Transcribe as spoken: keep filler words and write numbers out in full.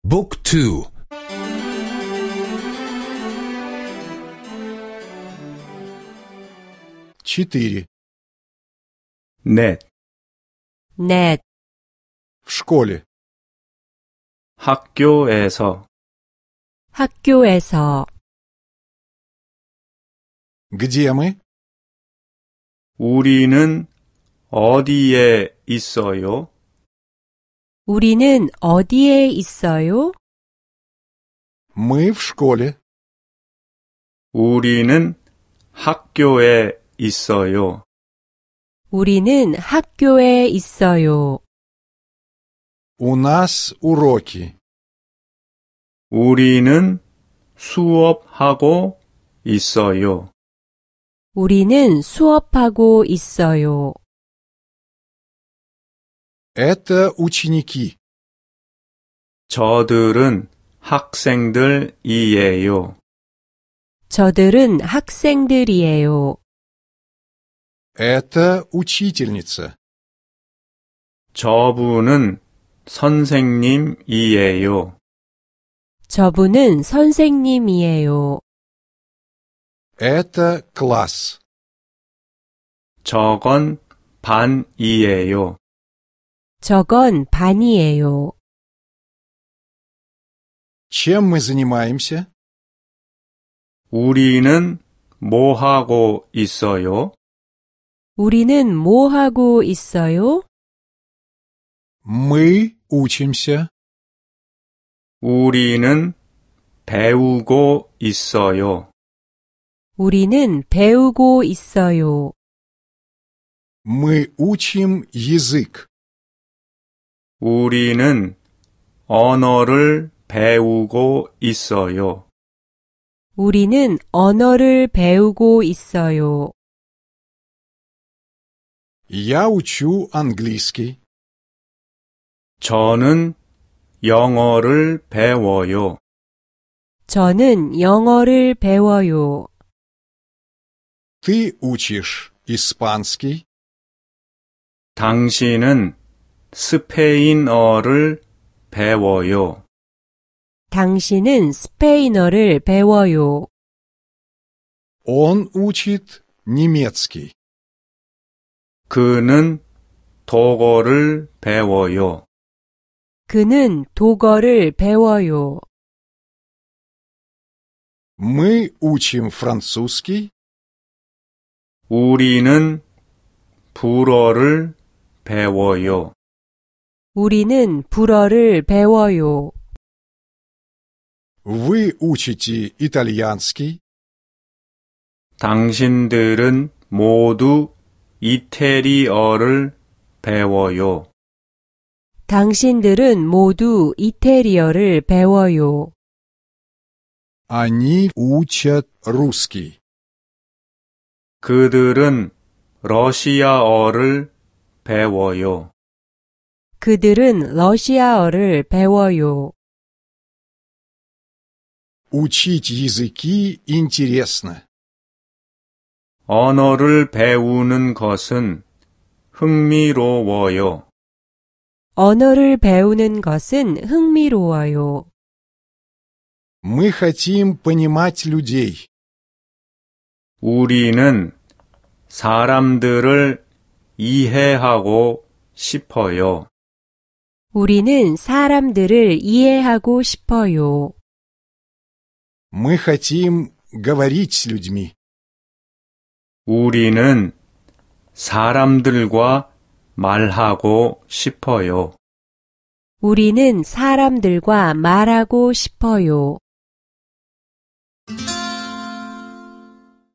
Book two. четыре. 넷. 넷. В школе. 학교에서. 학교에서. Где мы? 우리는 어디에 있어요? 우리는 어디에 있어요? Мы в школе. 우리는 학교에 있어요. 우리는 학교에 있어요. У нас уроки. 우리는 수업하고 있어요. 우리는 수업하고 있어요. Это ученики. 저들은 학생들이에요. 저들은 학생들이에요. Это учительница. 저분은 선생님이에요. 저분은 선생님이에요. Это класс. 저건 반이에요. 저건 반이에요. Чем мы занимаемся? 우리는 뭐 하고 있어요? 우리는 뭐 하고 있어요? Мы учимся. 우리는 배우고 있어요. 우리는 배우고 있어요. Мы учим язык. 우리는 언어를 배우고 있어요. 우리는 언어를 배우고 있어요. Я учу английский. 저는 영어를 배워요. 저는 영어를 배워요. Ты учишь испанский. 당신은 스페인어를 배워요. 당신은 스페인어를 배워요. Он учит немецкий. 그는 독어를 배워요. 그는 독어를 배워요. Мы учим французский. 우리는 불어를 배워요. 우리는 불어를 배워요. Вы учите итальянский. 당신들은 모두 이태리어를 배워요. 당신들은 모두 이태리어를 배워요. Они учат русский. 그들은 러시아어를 배워요. 그들은 러시아어를 배워요. Учить языки интересно. 언어를 배우는 것은 흥미로워요. 언어를 배우는 것은 흥미로워요. Мы хотим понимать людей. 우리는 사람들을 이해하고 싶어요. 우리는 사람들을 이해하고 싶어요. Мы хотим говорить с людьми. 우리는 사람들과 말하고 싶어요. 우리는 사람들과 말하고 싶어요.